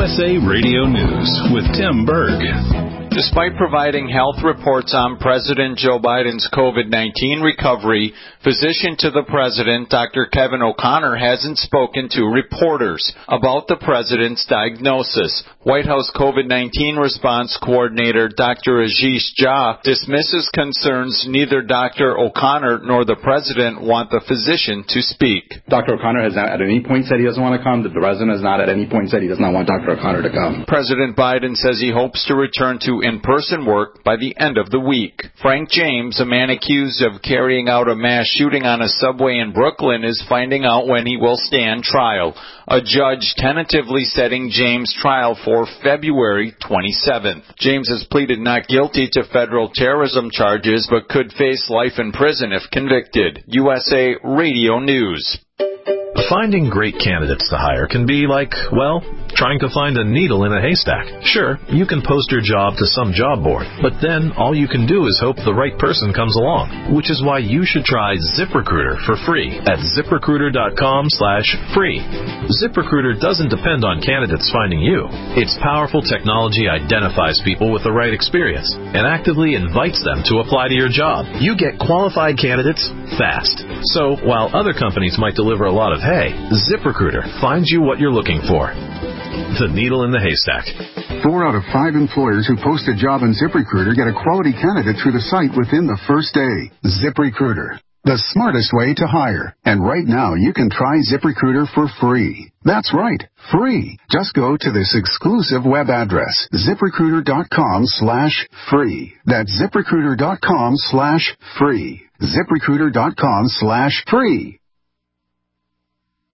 USA Radio News with Tim Berg. Despite providing health reports on President Joe Biden's COVID-19 recovery, physician to the president, Dr. Kevin O'Connor, hasn't spoken to reporters about the president's diagnosis. White House COVID-19 response coordinator Dr. Ashish Jha dismisses concerns neither Dr. O'Connor nor the president want the physician to speak. Dr. O'Connor has not at any point said he doesn't want to come. The president has not at any point said he does not want Dr. O'Connor to come. President Biden says he hopes to return to in-person work by the end of the week. Frank James, a man accused of carrying out a mass shooting on a subway in Brooklyn, is finding out when he will stand trial. A judge tentatively setting James' trial for February 27th. James has pleaded not guilty to federal terrorism charges, but could face life in prison if convicted. USA Radio News. Finding great candidates to hire can be like, well, trying to find a needle in a haystack. Sure, you can post your job to some job board, but then all you can do is hope the right person comes along, which is why you should try ZipRecruiter for free at ZipRecruiter.com/free. ZipRecruiter doesn't depend on candidates finding you. Its powerful technology identifies people with the right experience and actively invites them to apply to your job. You get qualified candidates fast. So while other companies might deliver a lot of hay, ZipRecruiter finds you what you're looking for. The needle in the haystack. 4 out of 5 employers who post a job on ZipRecruiter get a quality candidate through the site within the first day. ZipRecruiter, the smartest way to hire. And right now, you can try ZipRecruiter for free. That's right, free. Just go to this exclusive web address, ZipRecruiter.com/free. That's ZipRecruiter.com/free. ZipRecruiter.com/free.